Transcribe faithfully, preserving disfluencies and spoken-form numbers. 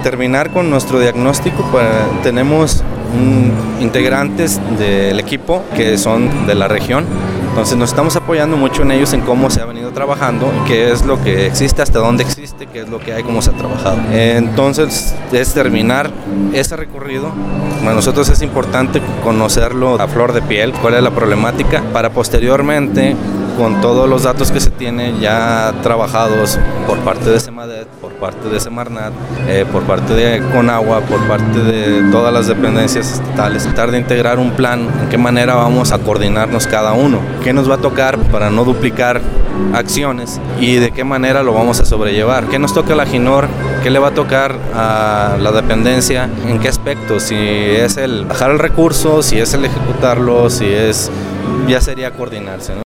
terminar con nuestro diagnóstico, pues, tenemos un, integrantes del equipo que son de la región. Entonces nos estamos apoyando mucho en ellos, en cómo se ha venido trabajando, qué es lo que existe, hasta dónde existe, qué es lo que hay, cómo se ha trabajado. Entonces es terminar ese recorrido. Para nosotros es importante conocerlo a flor de piel, cuál es la problemática, para posteriormente, con todos los datos que se tienen ya trabajados por parte de Semadet, por parte de Semarnat, eh, por parte de Conagua, por parte de todas las dependencias estatales, tratar de integrar un plan, en qué manera vamos a coordinarnos cada uno, qué nos va a tocar para no duplicar acciones y de qué manera lo vamos a sobrellevar, qué nos toca a la GINOR, qué le va a tocar a la dependencia, en qué aspecto, si es el bajar el recurso, si es el ejecutarlo, si es, ya sería coordinarse, ¿no?